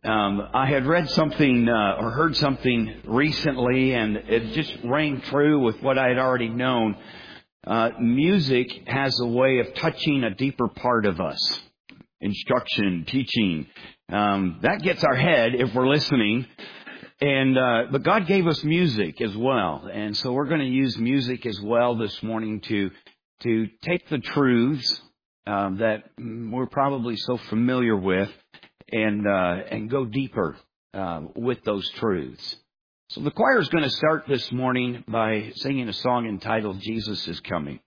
I had read something or heard something recently, and it just rang true with what I had already known. Music has a way of touching a deeper part of us. Instruction, teaching. That gets our head if we're listening. But God gave us music as well. And so we're going to use music as well this morning to take the truths that we're probably so familiar with and go deeper with those truths. So the choir is going to start this morning by singing a song entitled Jesus is Coming.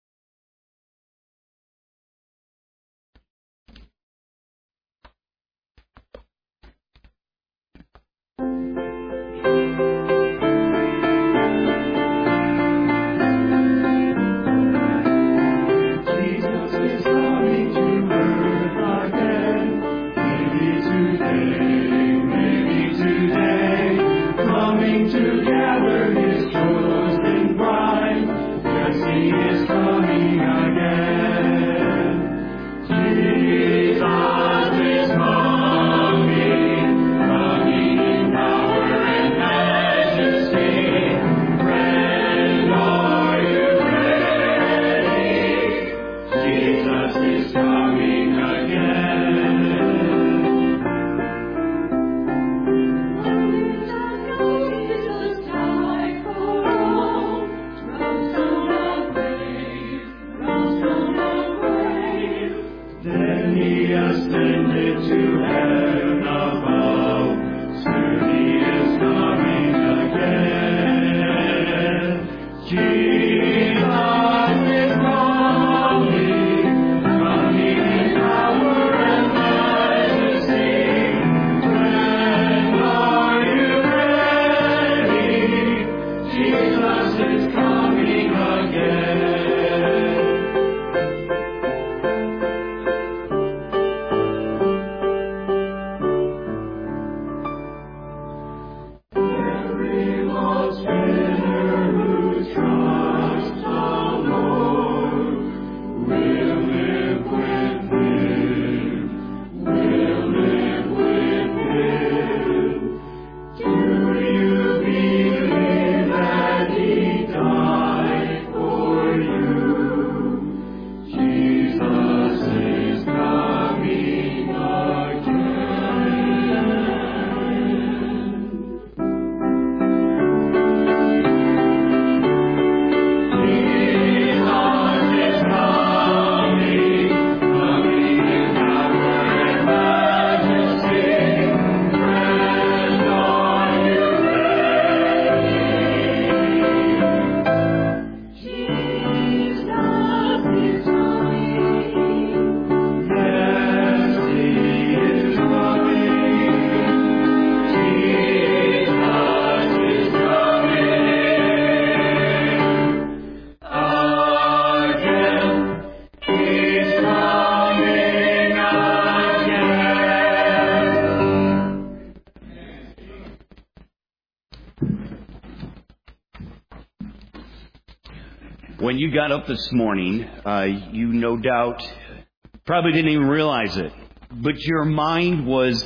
When you got up this morning, you no doubt probably didn't even realize it, but your mind was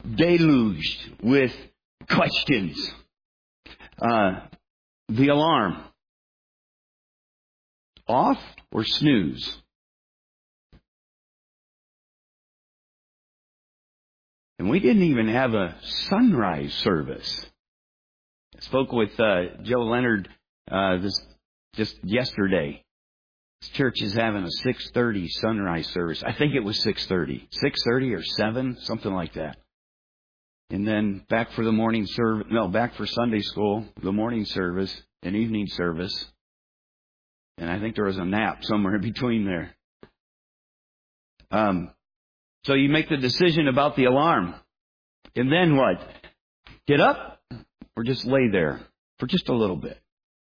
deluged with questions. The alarm. Off or snooze? And we didn't even have a sunrise service. I spoke with Joe Leonard just yesterday. This church is having a 6:30 sunrise service. I think it was 6:30. 6:30 or 7, something like that. And then back for the morning service. No, back for Sunday school, the morning service, and evening service. And I think there was a nap somewhere in between there. So you make the decision about the alarm. And then what? Get up or just lay there for just a little bit?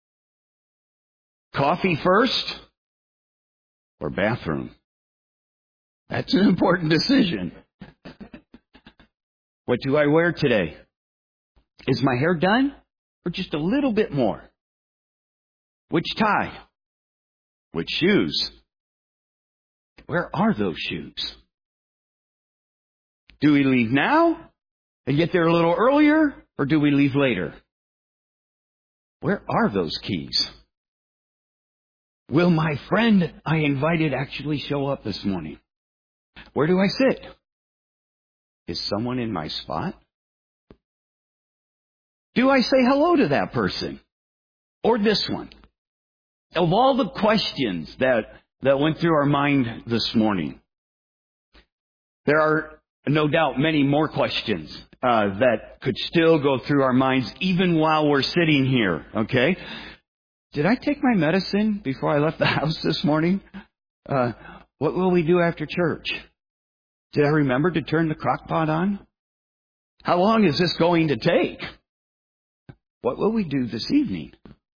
Coffee first or bathroom? That's an important decision. What do I wear today? Is my hair done or just a little bit more? Which tie? Which shoes? Where are those shoes? Do we leave now and get there a little earlier, or do we leave later? Where are those keys? Will my friend I invited actually show up this morning? Where do I sit? Is someone in my spot? Do I say hello to that person? Or this one? Of all the questions that went through our mind this morning, there are no doubt many more questions that could still go through our minds even while we're sitting here, okay? Did I take my medicine before I left the house this morning? What will we do after church? Did I remember to turn the crock pot on? How long is this going to take? What will we do this evening?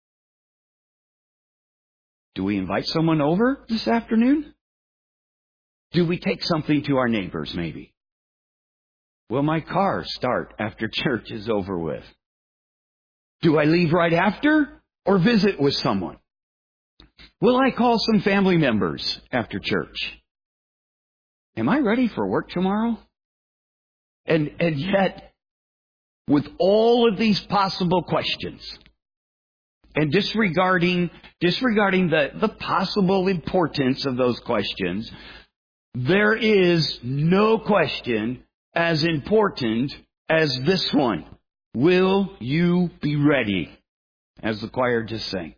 Do we invite someone over this afternoon? Do we take something to our neighbors maybe? Will my car start after church is over with? Do I leave right after or visit with someone? Will I call some family members after church? Am I ready for work tomorrow? And yet, with all of these possible questions, and disregarding the possible importance of those questions, there is no question as important as this one. Will you be ready? As the choir just sang.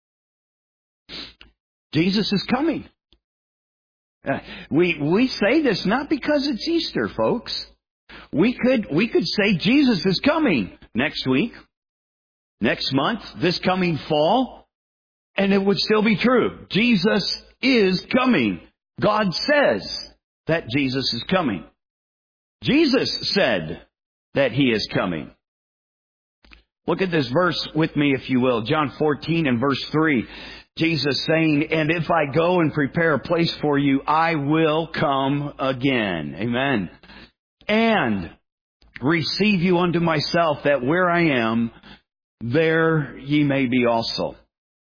Jesus is coming. We say this not because it's Easter, folks. We could say Jesus is coming next week, next month, this coming fall, and it would still be true. Jesus is coming. God says that Jesus is coming. Jesus said that He is coming. Look at this verse with me, if you will. John 14 and verse 3. Jesus saying, and if I go and prepare a place for you, I will come again. Amen. And receive you unto myself, that where I am, there ye may be also.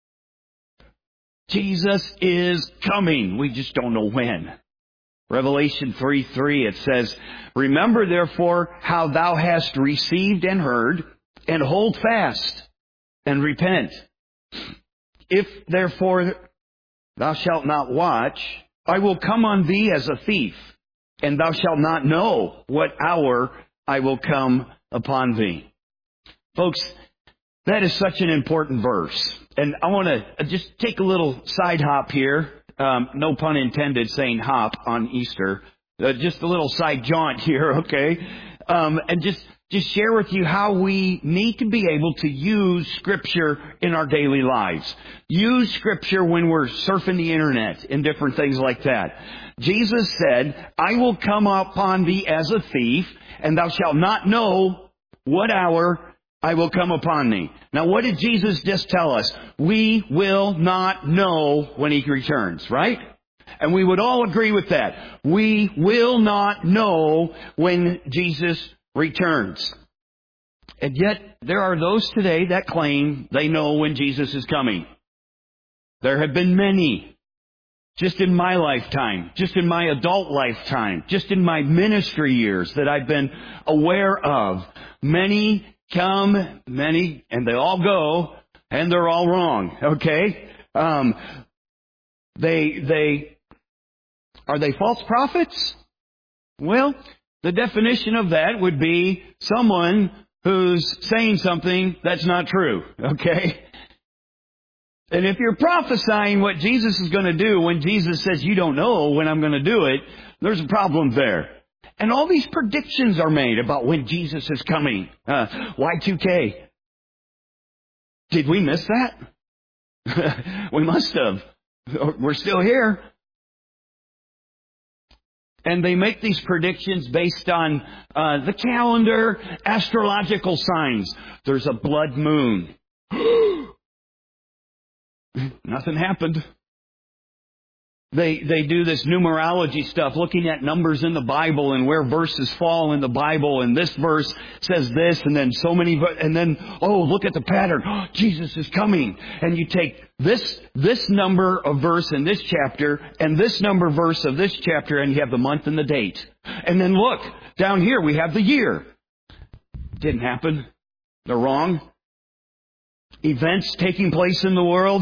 Jesus is coming. We just don't know when. Revelation 3:3, it says, remember therefore how thou hast received and heard, and hold fast and repent. If therefore thou shalt not watch, I will come on thee as a thief, and thou shalt not know what hour I will come upon thee. Folks, that is such an important verse. And I want to just take a little side hop here. No pun intended saying hop on Easter. Just a little side jaunt here, okay? And just share with you how we need to be able to use Scripture in our daily lives. Use Scripture when we're surfing the internet and different things like that. Jesus said, I will come upon thee as a thief, and thou shalt not know what hour I will come upon thee. Now, what did Jesus just tell us? We will not know when He returns, right? And we would all agree with that. We will not know when Jesus returns. And yet, there are those today that claim they know when Jesus is coming. There have been many, just in my lifetime, just in my adult lifetime, just in my ministry years that I've been aware of. Many come, many, and they all go, and they're all wrong, okay? Are they false prophets? Well, the definition of that would be someone who's saying something that's not true, okay? And if you're prophesying what Jesus is going to do when Jesus says you don't know when I'm going to do it, there's a problem there. And all these predictions are made about when Jesus is coming. Y2K. Did we miss that? We must have. We're still here. And they make these predictions based on the calendar, astrological signs. There's a blood moon. Nothing happened. They do this numerology stuff, looking at numbers in the Bible and where verses fall in the Bible. And this verse says this, and then so many, and then, oh, look at the pattern. Oh, Jesus is coming. And you take this number of verse in this chapter and this number verse of this chapter, and you have the month and the date. And then look, down here we have the year. Didn't happen. They're wrong. Events taking place in the world.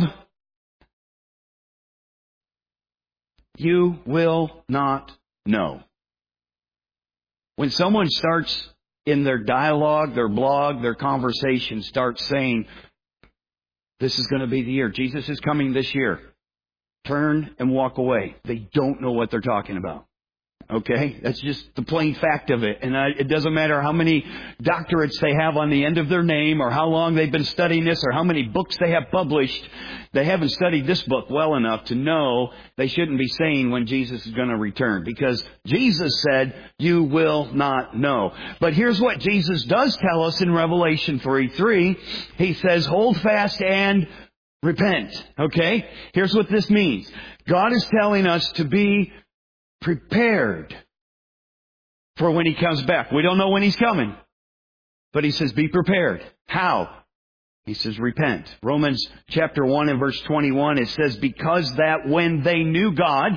You will not know. When someone starts in their dialogue, their blog, their conversation, starts saying, this is going to be the year. Jesus is coming this year. Turn and walk away. They don't know what they're talking about. Okay? That's just the plain fact of it. And it doesn't matter how many doctorates they have on the end of their name or how long they've been studying this or how many books they have published. They haven't studied this book well enough to know they shouldn't be saying when Jesus is going to return. Because Jesus said, you will not know. But here's what Jesus does tell us in Revelation 3:3. He says, hold fast and repent. Okay? Here's what this means. God is telling us to be prepared for when He comes back. We don't know when He's coming. But He says, be prepared. How? He says, repent. Romans chapter 1 and verse 21, it says, because that when they knew God,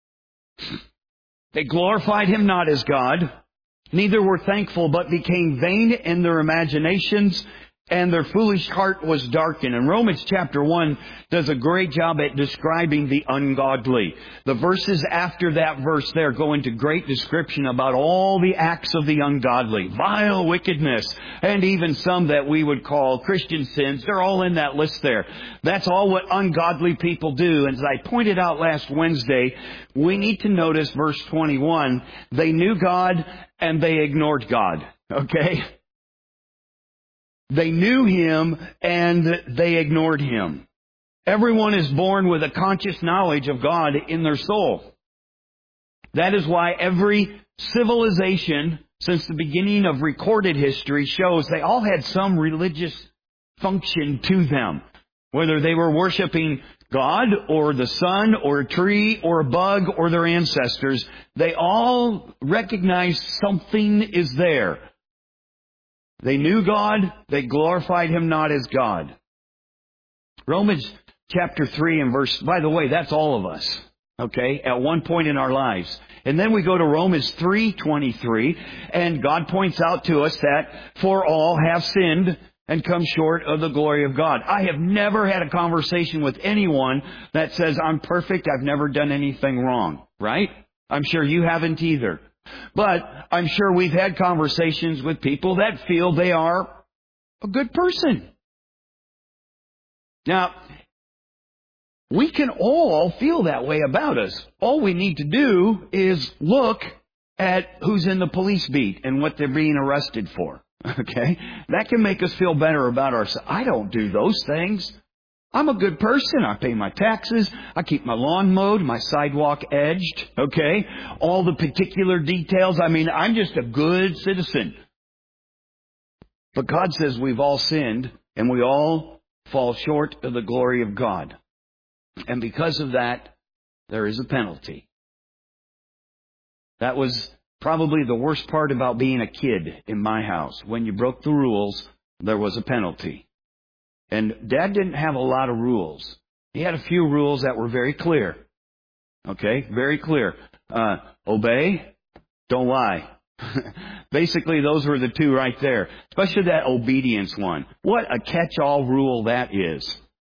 they glorified Him not as God, neither were thankful, but became vain in their imaginations, and their foolish heart was darkened. And Romans chapter 1 does a great job at describing the ungodly. The verses after that verse there go into great description about all the acts of the ungodly. Vile wickedness, and even some that we would call Christian sins. They're all in that list there. That's all what ungodly people do. And as I pointed out last Wednesday, we need to notice verse 21. They knew God and they ignored God. Okay? They knew Him and they ignored Him. Everyone is born with a conscious knowledge of God in their soul. That is why every civilization since the beginning of recorded history shows they all had some religious function to them. Whether they were worshiping God or the sun or a tree or a bug or their ancestors, they all recognized something is there. They knew God, they glorified Him not as God. Romans chapter 3 and verse, by the way, that's all of us, okay, at one point in our lives. And then we go to Romans 3:23, and God points out to us that for all have sinned and come short of the glory of God. I have never had a conversation with anyone that says, I'm perfect, I've never done anything wrong, right? I'm sure you haven't either. But I'm sure we've had conversations with people that feel they are a good person. Now, we can all feel that way about us. All we need to do is look at who's in the police beat and what they're being arrested for. Okay? That can make us feel better about ourselves. I don't do those things. I'm a good person. I pay my taxes. I keep my lawn mowed, my sidewalk edged. Okay? All the particular details. I mean, I'm just a good citizen. But God says we've all sinned and we all fall short of the glory of God. And because of that, there is a penalty. That was probably the worst part about being a kid in my house. When you broke the rules, there was a penalty. And Dad didn't have a lot of rules. He had a few rules that were very clear. Okay? Very clear. Obey, don't lie. Basically, those were the two right there. Especially that obedience one. What a catch-all rule that is.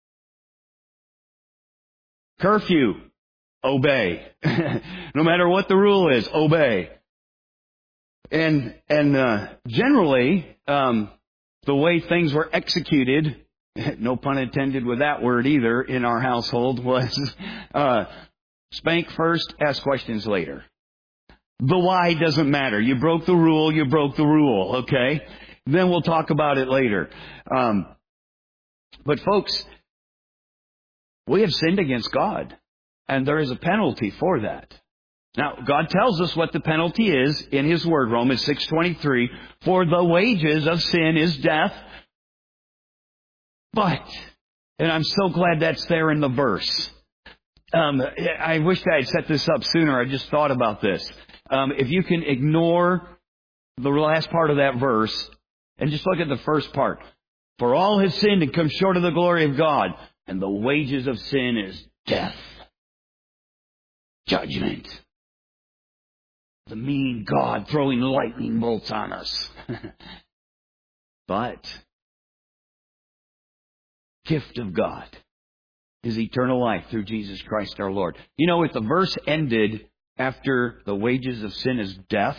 Curfew, obey. No matter what the rule is, obey. And generally, the way things were executed, no pun intended with that word either, in our household was spank first, ask questions later. The why doesn't matter. You broke the rule, you broke the rule, okay? Then we'll talk about it later. But folks, we have sinned against God, and there is a penalty for that. Now, God tells us what the penalty is in His Word, Romans 6:23, for the wages of sin is death. But, and I'm so glad that's there in the verse. I wish I had set this up sooner. I just thought about this. If you can ignore the last part of that verse and just look at the first part. For all have sinned and come short of the glory of God, and the wages of sin is death. Judgment. The mean God throwing lightning bolts on us. But gift of God is eternal life through Jesus Christ our Lord. You know, if the verse ended after the wages of sin is death,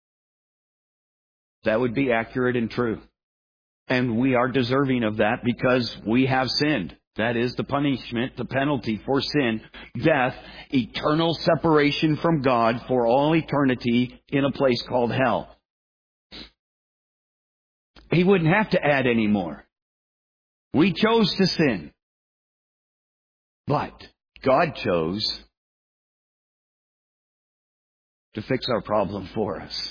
that would be accurate and true. And we are deserving of that because we have sinned. That is the punishment, the penalty for sin, death, eternal separation from God for all eternity in a place called hell. He wouldn't have to add any more. We chose to sin. But God chose to fix our problem for us.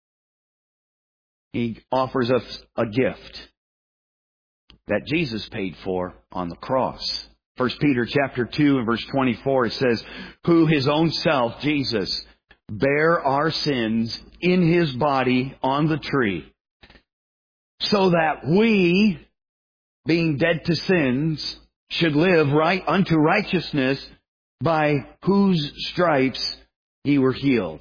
He offers us a gift that Jesus paid for on the cross. 1 Peter chapter 2 and verse 24, it says, who his own self, Jesus, bare our sins in his body on the tree, so that we, being dead to sins, should live right unto righteousness, by whose stripes ye were healed.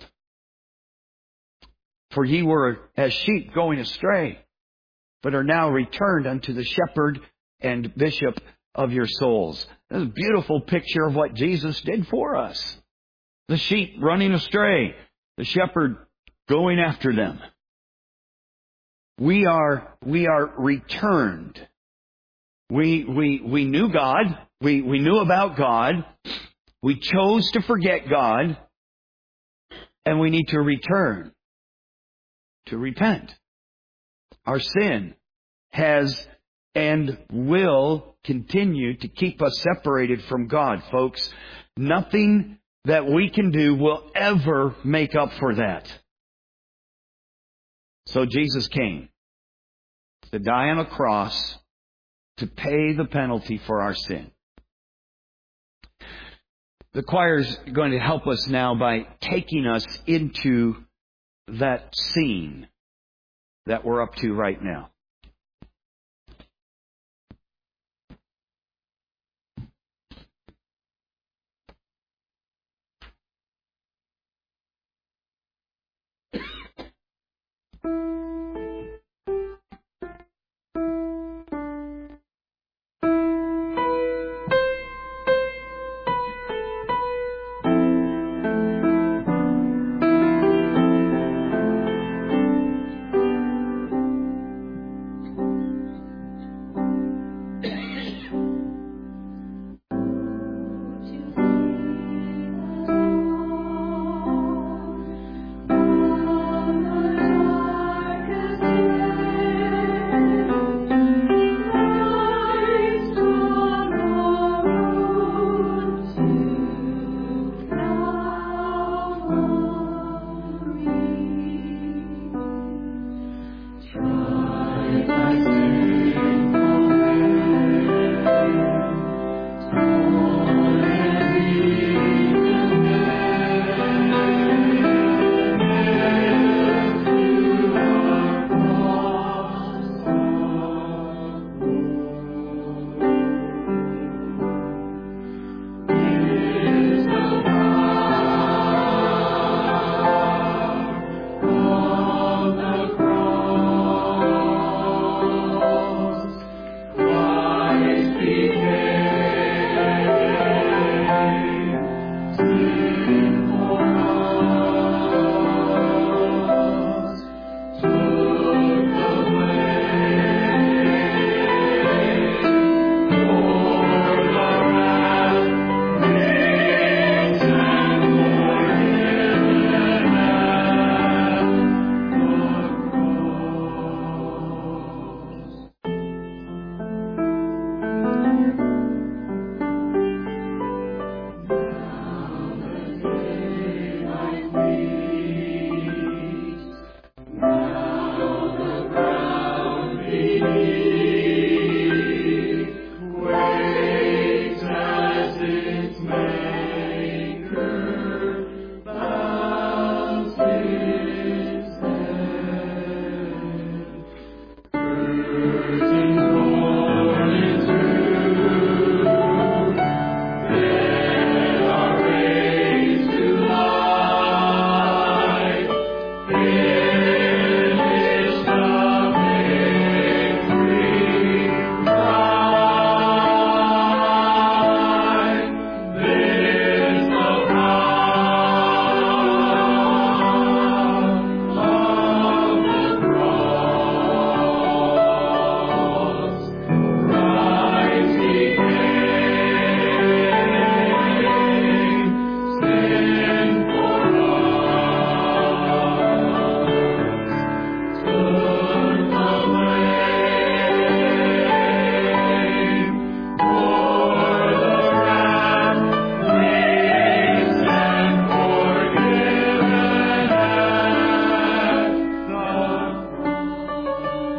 For ye were as sheep going astray, but are now returned unto the shepherd and bishop of your souls. That's a beautiful picture of what Jesus did for us. The sheep running astray, the shepherd going after them. We are returned. We knew God. We knew about God. We chose to forget God. And we need to return, to repent. Our sin has and will continue to keep us separated from God, folks. Nothing that we can do will ever make up for that. So Jesus came to die on a cross to pay the penalty for our sin. The choir is going to help us now by taking us into that scene that we're up to right now.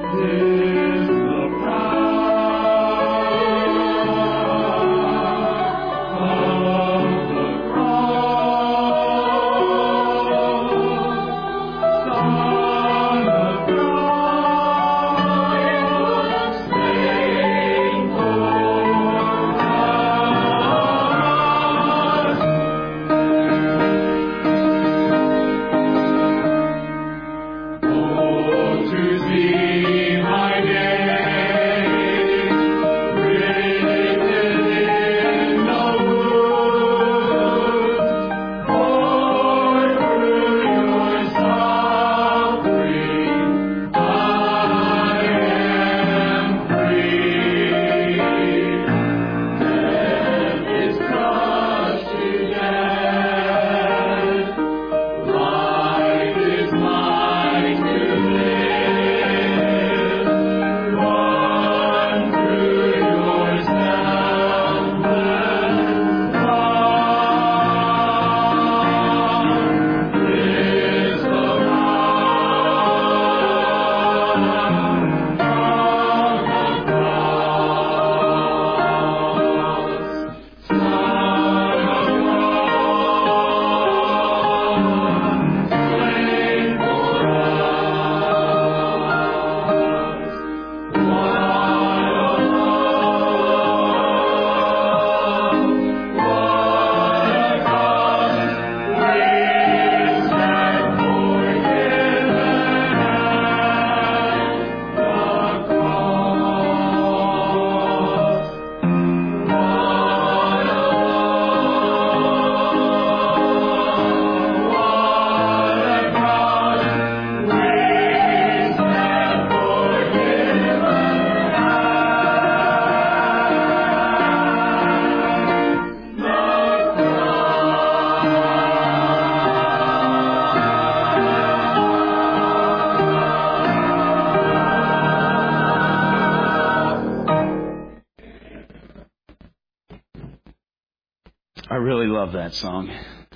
Love that song.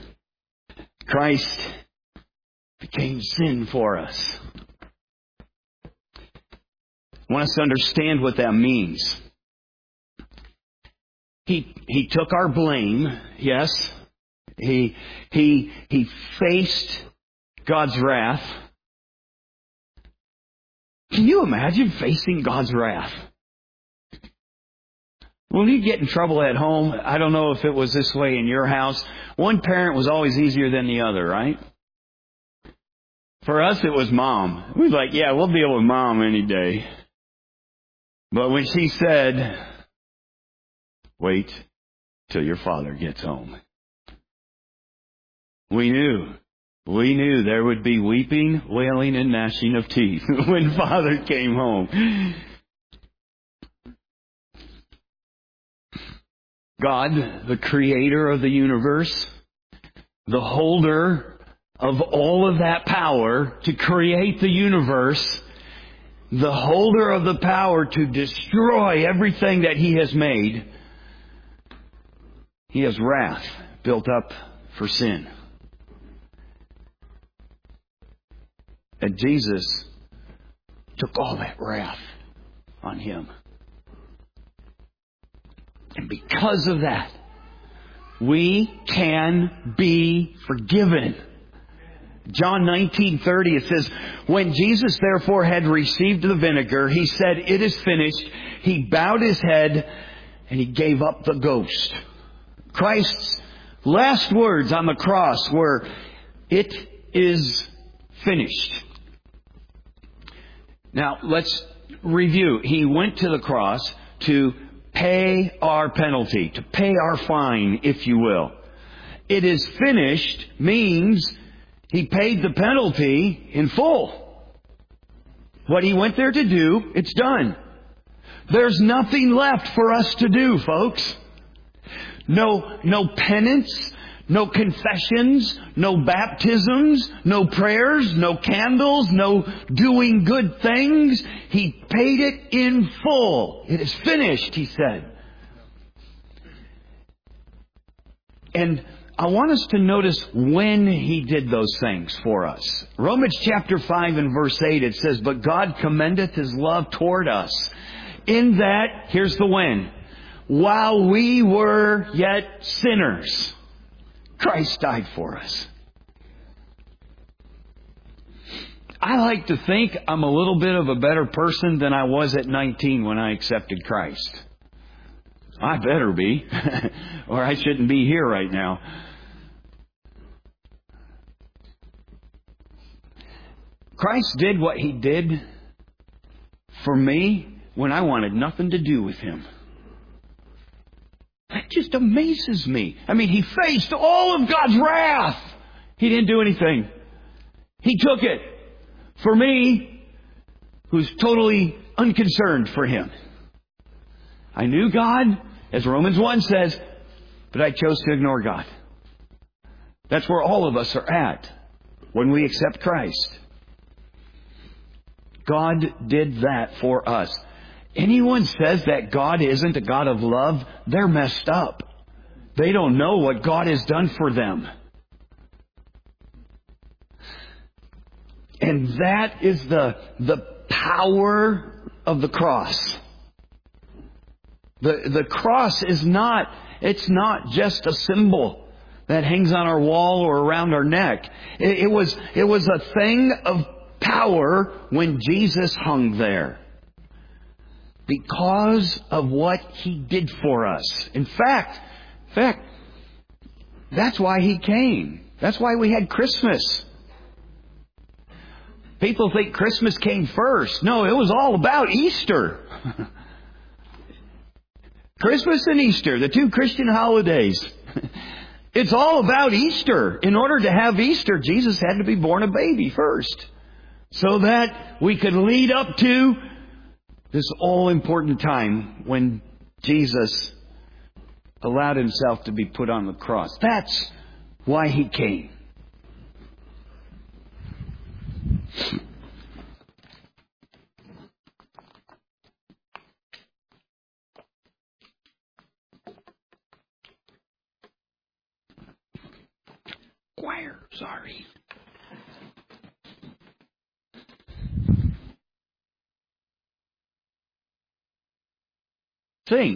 Christ became sin for us. I want us to understand what that means. He took our blame, yes. He faced God's wrath. Can you imagine facing God's wrath? When you get in trouble at home, I don't know if it was this way in your house, one parent was always easier than the other, right? For us, it was mom. We was like, yeah, we'll deal with mom any day. But when she said, wait till your father gets home, we knew there would be weeping, wailing, and gnashing of teeth when Father came home. God, the creator of the universe, the holder of all of that power to create the universe, the holder of the power to destroy everything that He has made, He has wrath built up for sin. And Jesus took all that wrath on Him. And because of that, we can be forgiven. John 19:30, it says, when Jesus therefore had received the vinegar, He said, it is finished. He bowed His head and He gave up the ghost. Christ's last words on the cross were, it is finished. Now, let's review. He went to the cross to pay our penalty, to pay our fine, if you will. It is finished means He paid the penalty in full. What He went there to do, it's done. There's nothing left for us to do, folks. No penance, no confessions, no baptisms, no prayers, no candles, no doing good things. He paid it in full. It is finished, He said. And I want us to notice when He did those things for us. Romans chapter 5 and verse 8, it says, "But God commendeth His love toward us, in that," here's the when, "while we were yet sinners, Christ died for us." I like to think I'm a little bit of a better person than I was at 19 when I accepted Christ. I better be, or I shouldn't be here right now. Christ did what He did for me when I wanted nothing to do with Him. That just amazes me. I mean, He faced all of God's wrath. He didn't do anything. He took it for me, who's totally unconcerned for Him. I knew God, as Romans 1 says, but I chose to ignore God. That's where all of us are at when we accept Christ. God did that for us. Anyone says that God isn't a God of love, they're messed up. They don't know what God has done for them. And that is the power of the cross. The cross is it's not just a symbol that hangs on our wall or around our neck. It was a thing of power when Jesus hung there, because of what He did for us. In fact, that's why He came. That's why we had Christmas. People think Christmas came first. No, it was all about Easter. Christmas and Easter, the two Christian holidays. It's all about Easter. In order to have Easter, Jesus had to be born a baby first, so that we could lead up to this all-important time when Jesus allowed Himself to be put on the cross. That's why He came. Choir, sorry. Sing.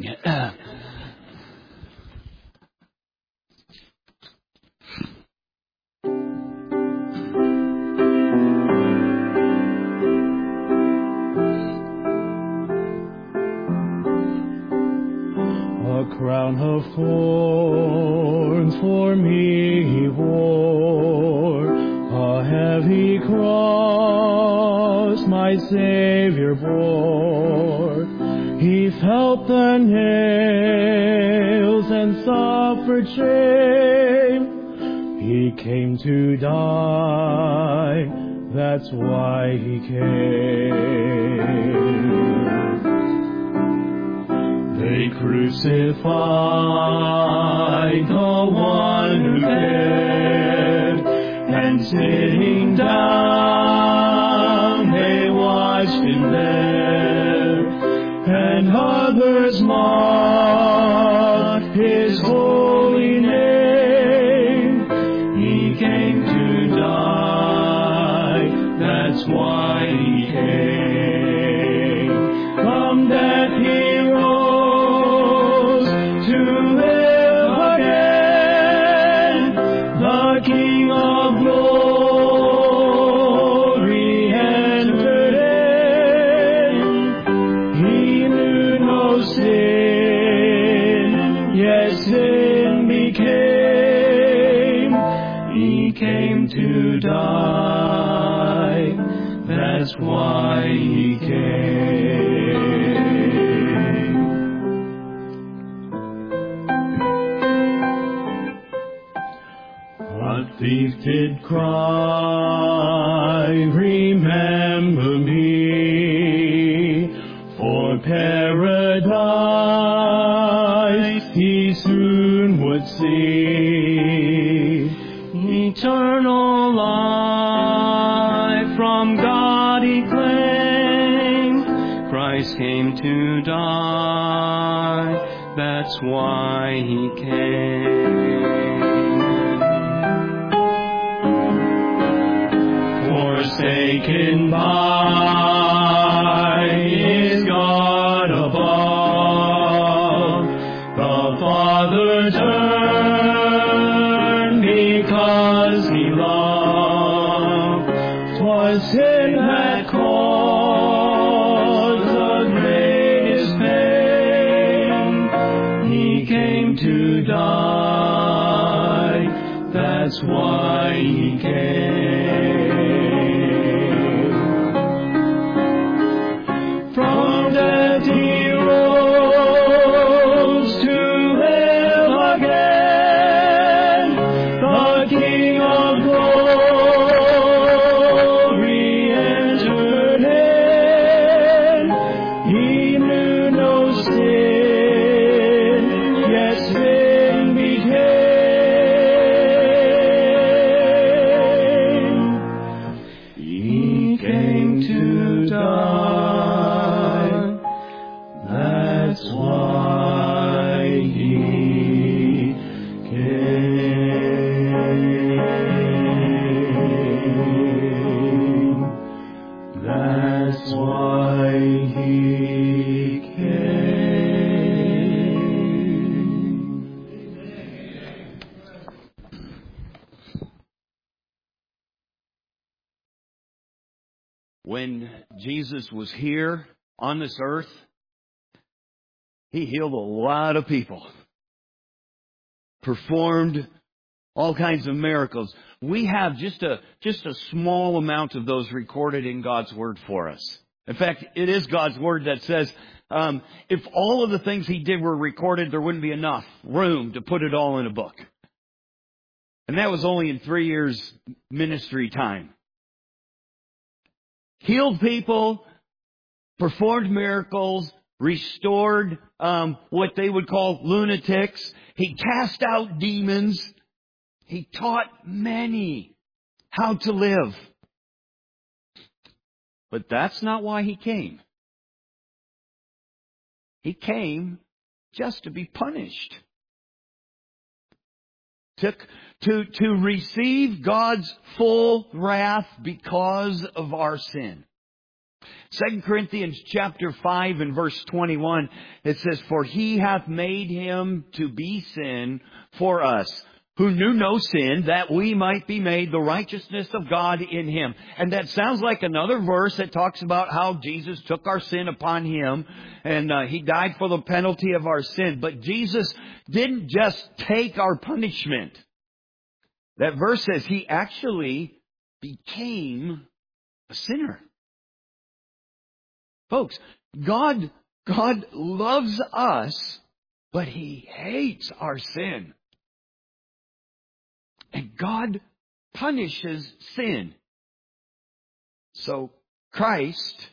A crown of thorns for me He wore, a heavy cross my Savior bore. He felt the nails and suffered shame. He came to die, that's why He came. They crucified the one who cared, and sitting down they watched Him there, and others mocked His holy name. He came to die, that's why He came. From death He rose to live again, the King of glory entered in. He knew no sin, yet sin became. He came to die, that's why He came. A thief did cry, remember me, for paradise he soon would see. Eternal life from God He claimed. Christ came to die, that's why He came. forsaken by His God above. The Father turned because He loved. 'Twas sin that caused the greatest pain. He came to die. That's why He came. From death He rose to live again. The King of glory entered in. He knew no sin, yet sin became. He came to die. That's why He came. That's why He came. When Jesus was here on this earth, He healed a lot of people, performed all kinds of miracles. We have just a small amount of those recorded in God's Word for us. In fact, it is God's Word that says, if all of the things He did were recorded, there wouldn't be enough room to put it all in a book. And that was only in 3 years ministry time. Healed people, performed miracles, restored what they would call lunatics. He cast out demons. He taught many how to live. But that's not why He came. He came just to be punished. To receive God's full wrath because of our sin. 2 Corinthians chapter 5 and verse 21, it says, "For He hath made Him to be sin for us, who knew no sin, that we might be made the righteousness of God in Him." And that sounds like another verse that talks about how Jesus took our sin upon Him and He died for the penalty of our sin. But Jesus didn't just take our punishment. That verse says He actually became a sinner. Folks, God loves us, but He hates our sin. And God punishes sin. So Christ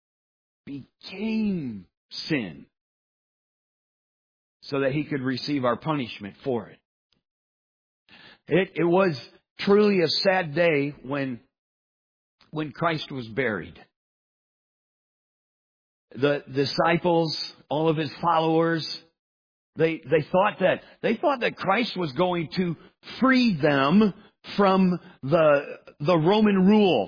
became sin so that He could receive our punishment for it. It was truly a sad day when Christ was buried. The disciples, all of His followers, they thought that Christ was going to free them from the Roman rule.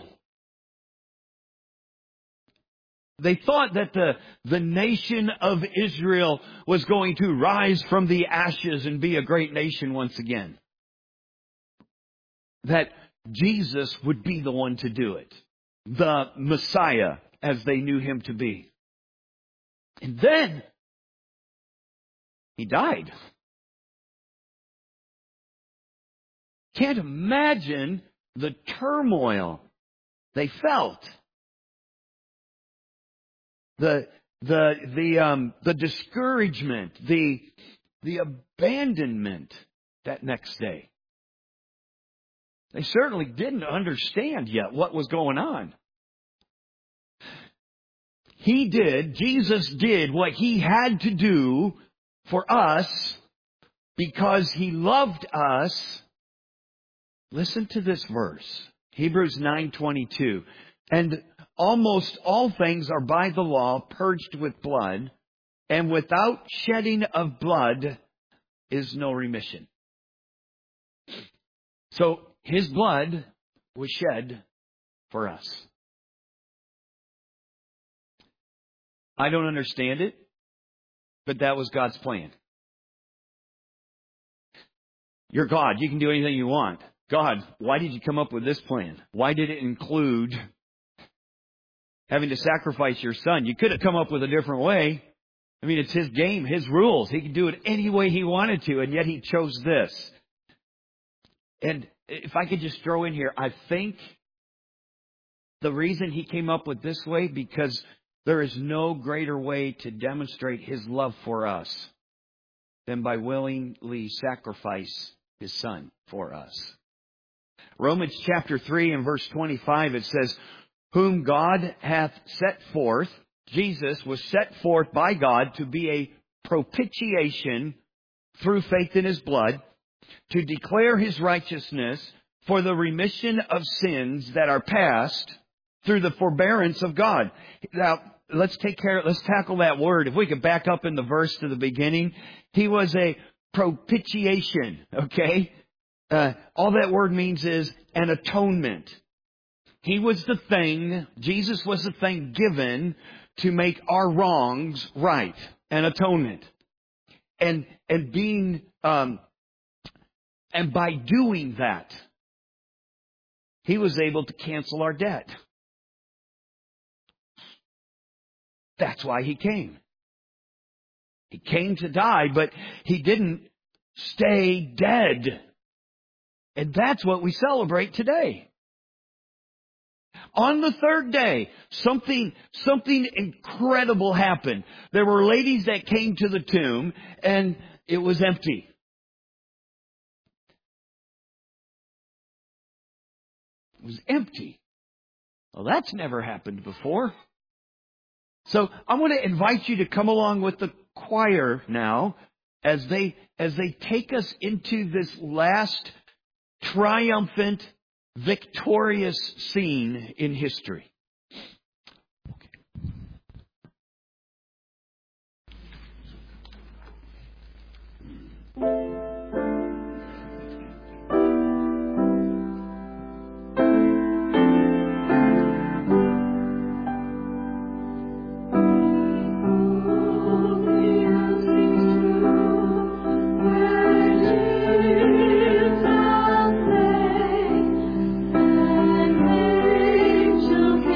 They thought that the nation of Israel was going to rise from the ashes and be a great nation once again. That Jesus would be the one to do it. The Messiah, as they knew Him to be. And then He died. Can't imagine the turmoil they felt. The discouragement, the abandonment that next day. They certainly didn't understand yet what was going on. Jesus did what He had to do for us because He loved us. Listen to this verse, Hebrews 9:22. "And almost all things are by the law purged with blood, and without shedding of blood is no remission." So His blood was shed for us. I don't understand it, but that was God's plan. You're God. You can do anything you want. God, why did you come up with this plan? Why did it include having to sacrifice your son? You could have come up with a different way. I mean, it's His game, His rules. He could do it any way He wanted to, and yet He chose this. And if I could just throw in here, I think the reason He came up with this way, because there is no greater way to demonstrate His love for us than by willingly sacrifice His Son for us. Romans chapter 3 and verse 25, it says, whom God hath set forth, Jesus was set forth by God to be a propitiation through faith in His blood, to declare His righteousness for the remission of sins that are past through the forbearance of God. Now, let's tackle that word. If we could back up in the verse to the beginning. He was a propitiation, okay? All that word means is an atonement. He was the thing, Jesus was the thing given to make our wrongs right. An atonement. And by doing that, He was able to cancel our debt. That's why He came. He came to die, but He didn't stay dead. And that's what we celebrate today. On the third day, something incredible happened. There were ladies that came to the tomb, and it was empty. It was empty. Well, that's never happened before. So I want to invite you to come along with the choir now as they take us into this last triumphant, victorious scene in history. Children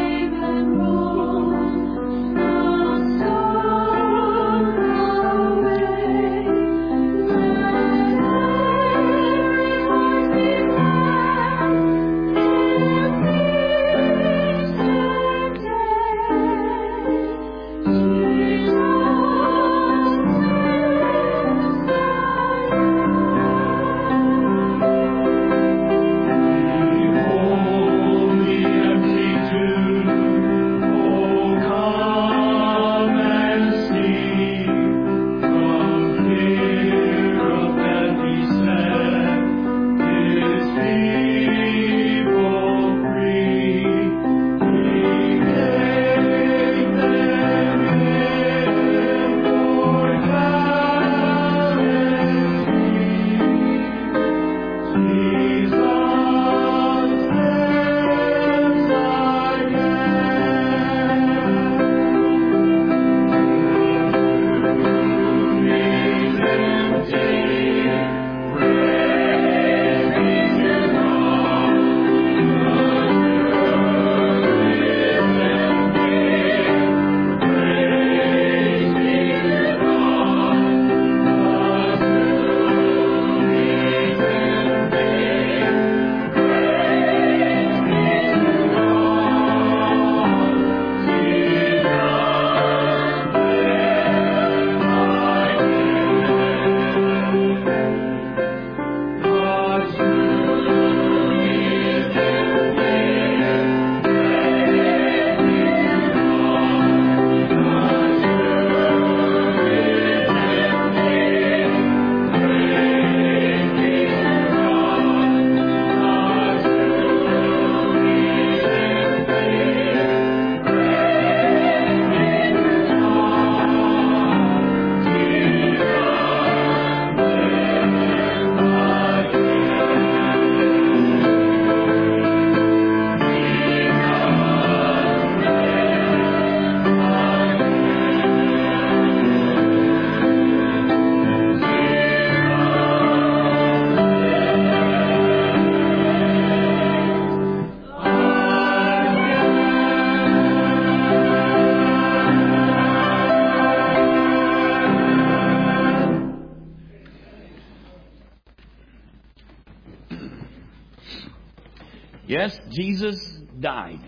Yes, Jesus died.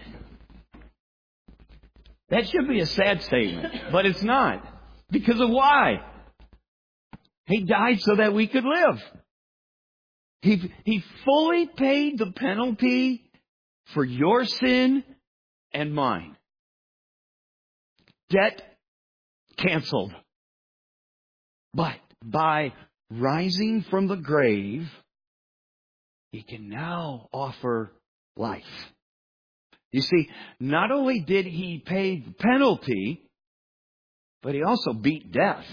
That should be a sad statement, but it's not. Because of why? He died so that we could live. He fully paid the penalty for your sin and mine. Debt canceled. But by rising from the grave, He can now offer life. You see, not only did He pay the penalty, but He also beat death.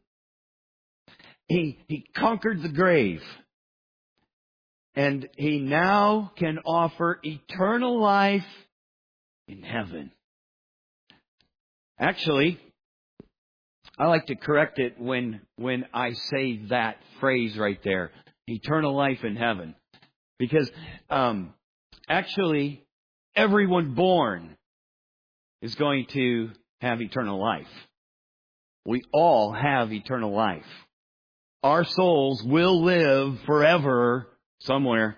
He conquered the grave. And He now can offer eternal life in heaven. Actually, I like to correct it when I say that phrase right there. Eternal life in heaven. Because actually, everyone born is going to have eternal life. We all have eternal life. Our souls will live forever somewhere.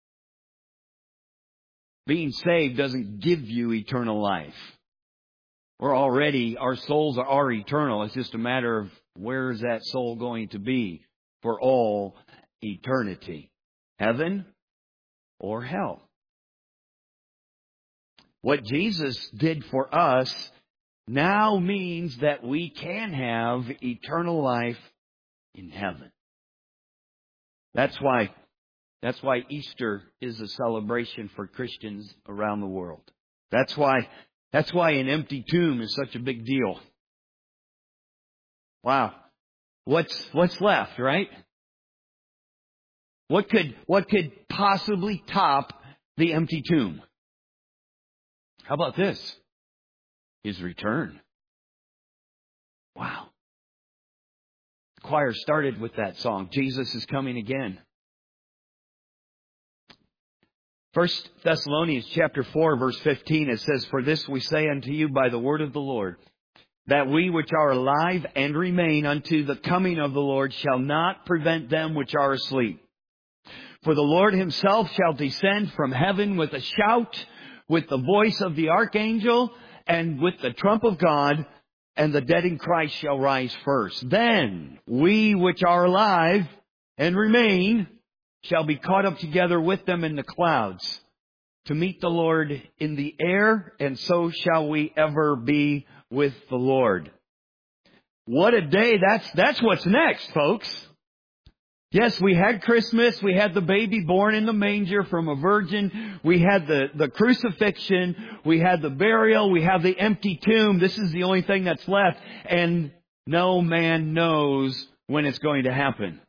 Being saved doesn't give you eternal life. Our souls are eternal. It's just a matter of where is that soul going to be for all eternity. Heaven or hell. What Jesus did for us now means that we can have eternal life in heaven. That's why Easter is a celebration for Christians around the world. That's why an empty tomb is such a big deal. Wow. What's left, right? What could possibly top the empty tomb? How about this? His return. Wow. The choir started with that song, Jesus is coming again. 1 Thessalonians chapter 4, verse 15, it says, For this we say unto you by the word of the Lord, that we which are alive and remain unto the coming of the Lord shall not prevent them which are asleep. For the Lord Himself shall descend from heaven with a shout, with the voice of the archangel, and with the trump of God, and the dead in Christ shall rise first. Then we which are alive and remain shall be caught up together with them in the clouds to meet the Lord in the air, and so shall we ever be with the Lord. What a day. That's what's next, folks. Yes, we had Christmas. We had the baby born in the manger from a virgin. We had the crucifixion. We had the burial. We have the empty tomb. This is the only thing that's left. And no man knows when it's going to happen.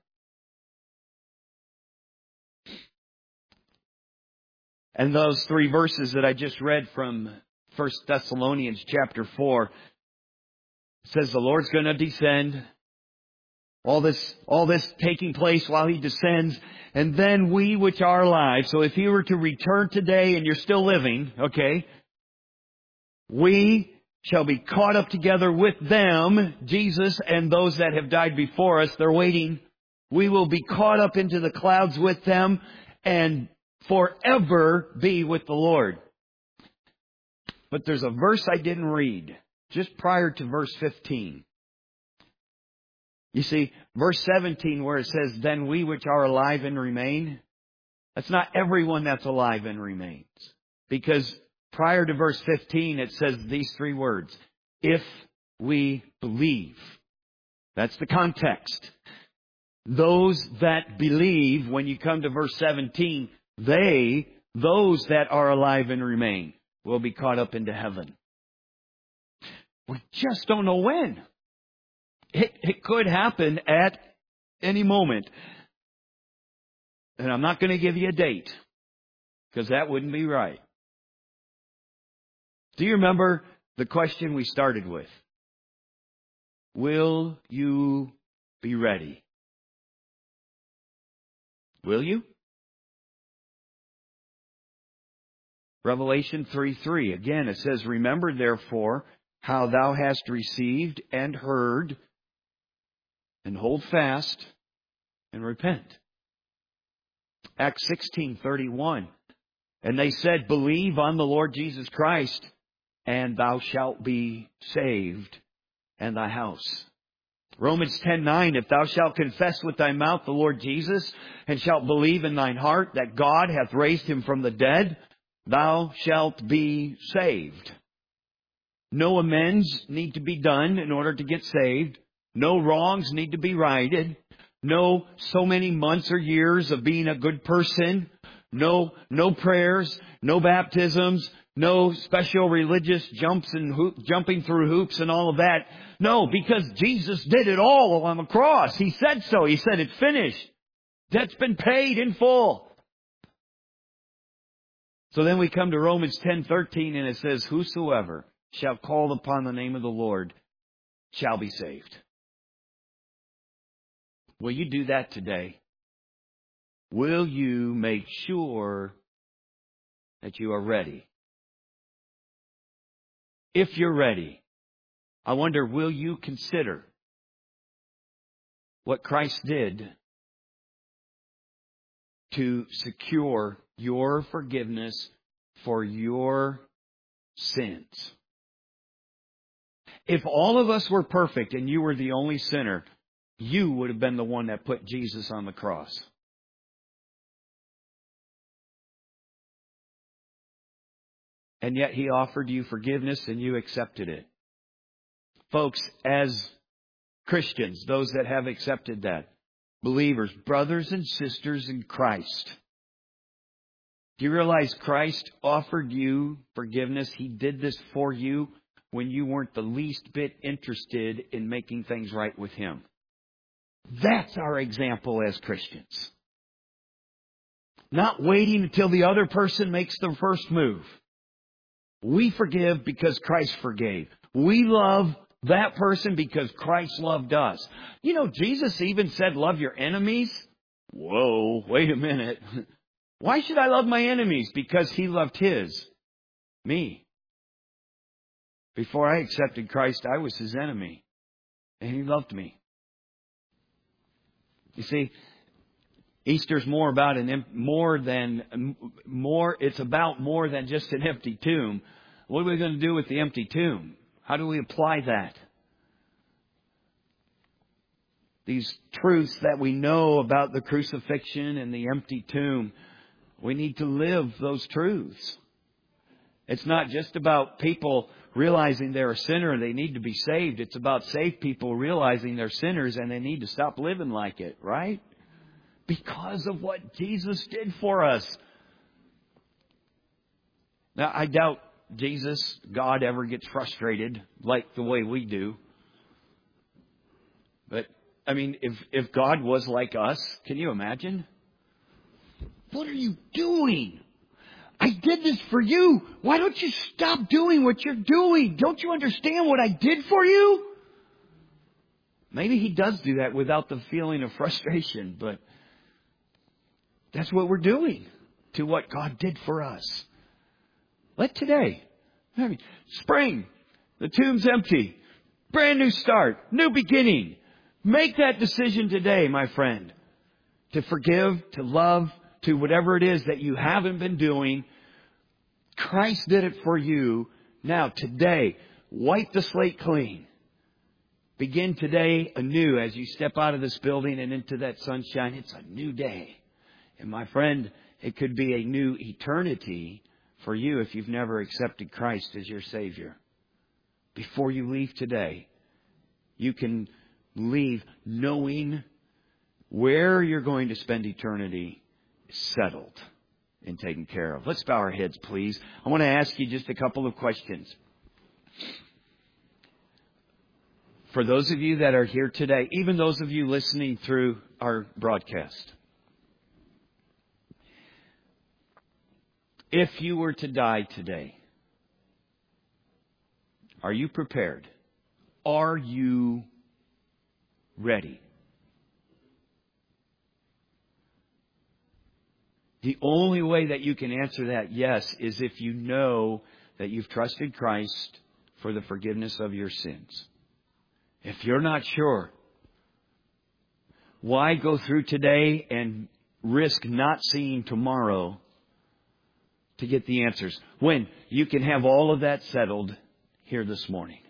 And those 3 verses that I just read from 1 Thessalonians chapter 4 says the Lord's going to descend. All this taking place while He descends. And then we which are alive. So if He were to return today and you're still living, okay, we shall be caught up together with them, Jesus and those that have died before us. They're waiting. We will be caught up into the clouds with them and forever be with the Lord. But there's a verse I didn't read just prior to verse 15. You see, verse 17 where it says, Then we which are alive and remain, that's not everyone that's alive and remains. Because prior to verse 15 it says these 3 words, if we believe. That's the context. Those that believe, when you come to verse 17, those that are alive and remain, will be caught up into heaven. We just don't know when. It could happen at any moment. And I'm not going to give you a date, because that wouldn't be right. Do you remember the question we started with? Will you be ready? Will you? Revelation 3:3. Again, it says, Remember therefore how thou hast received and heard, and hold fast and repent. Acts 16:31. And they said, believe on the Lord Jesus Christ, and thou shalt be saved, and thy house. Romans 10:9, if thou shalt confess with thy mouth the Lord Jesus, and shalt believe in thine heart that God hath raised him from the dead, thou shalt be saved. No amends need to be done in order to get saved. No wrongs need to be righted. No so many months or years of being a good person. No prayers, no baptisms, no special religious jumping through hoops and all of that. No, because Jesus did it all on the cross. He said so. He said it's finished. Debt's been paid in full. So then we come to Romans 10:13 and it says, whosoever shall call upon the name of the Lord shall be saved. Will you do that today? Will you make sure that you are ready? If you're ready, I wonder, will you consider what Christ did to secure your forgiveness for your sins? If all of us were perfect and you were the only sinner, you would have been the one that put Jesus on the cross. And yet He offered you forgiveness and you accepted it. Folks, as Christians, those that have accepted that, believers, brothers and sisters in Christ, do you realize Christ offered you forgiveness? He did this for you when you weren't the least bit interested in making things right with Him. That's our example as Christians. Not waiting until the other person makes the first move. We forgive because Christ forgave. We love that person because Christ loved us. You know, Jesus even said, love your enemies. Whoa, wait a minute. Why should I love my enemies? Because He loved me. Before I accepted Christ, I was His enemy. And He loved me. You see, Easter's it's about more than just an empty tomb. What are we going to do with the empty tomb? How do we apply that? These truths that we know about the crucifixion and the empty tomb, we need to live those truths. It's not just about people realizing they're a sinner and they need to be saved. It's about saved people realizing they're sinners and they need to stop living like it, right? Because of what Jesus did for us. Now, I doubt God ever gets frustrated like the way we do. But, I mean, if God was like us, can you imagine? What are you doing? I did this for you. Why don't you stop doing what you're doing? Don't you understand what I did for you? Maybe He does do that without the feeling of frustration, but that's what we're doing to what God did for us. Let today, spring, the tomb's empty, brand new start, new beginning. Make that decision today, my friend, to forgive, to love, to whatever it is that you haven't been doing. Christ did it for you. Now, today, wipe the slate clean. Begin today anew as you step out of this building and into that sunshine. It's a new day. And my friend, it could be a new eternity for you if you've never accepted Christ as your Savior. Before you leave today, you can leave knowing where you're going to spend eternity settled and taken care of. Let's bow our heads, please. I want to ask you just a couple of questions. For those of you that are here today, even those of you listening through our broadcast, if you were to die today, are you prepared? Are you ready? The only way that you can answer that yes is if you know that you've trusted Christ for the forgiveness of your sins. If you're not sure, why go through today and risk not seeing tomorrow to get the answers. When you can have all of that settled here this morning.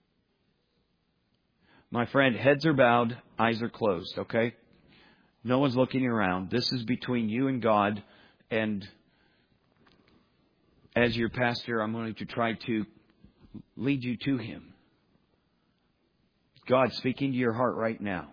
My friend, heads are bowed, eyes are closed, okay? No one's looking around. This is between you and God. And as your pastor, I'm going to try to lead you to Him. God speaking to your heart right now.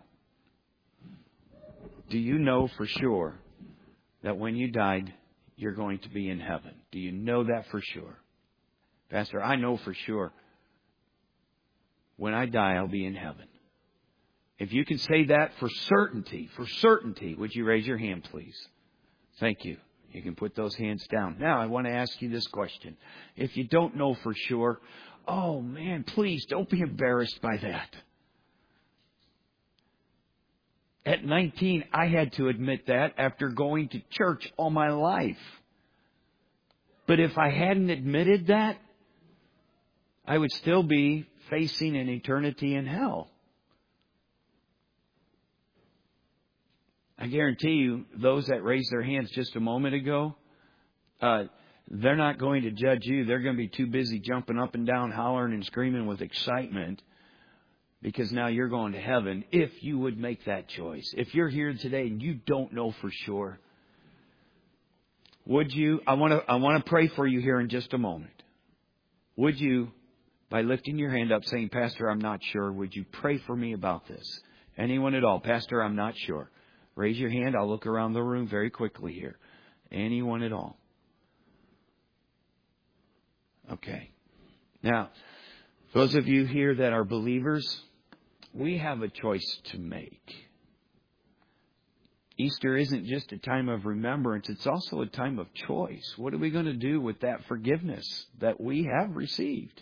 Do you know for sure that when you died, you're going to be in heaven? Do you know that for sure? Pastor, I know for sure. When I die, I'll be in heaven. If you can say that for certainty, would you raise your hand, please? Thank you. You can put those hands down. Now, I want to ask you this question. If you don't know for sure, oh man, please don't be embarrassed by that. At 19, I had to admit that after going to church all my life. But if I hadn't admitted that, I would still be facing an eternity in hell. I guarantee you, those that raised their hands just a moment ago, they're not going to judge you. They're going to be too busy jumping up and down, hollering and screaming with excitement. Because now you're going to heaven if you would make that choice. If you're here today and you don't know for sure, would you? I want to pray for you here in just a moment. Would you, by lifting your hand up saying, Pastor, I'm not sure, would you pray for me about this? Anyone at all? Pastor, I'm not sure. Raise your hand. I'll look around the room very quickly here. Anyone at all? Okay. Now, those of you here that are believers, we have a choice to make. Easter isn't just a time of remembrance. It's also a time of choice. What are we going to do with that forgiveness that we have received?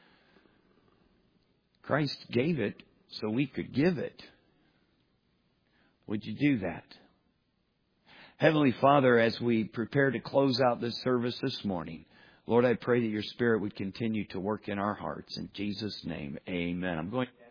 Christ gave it so we could give it. Would you do that? Heavenly Father, as we prepare to close out this service this morning, Lord, I pray that your Spirit would continue to work in our hearts. In Jesus' name, amen. I'm going to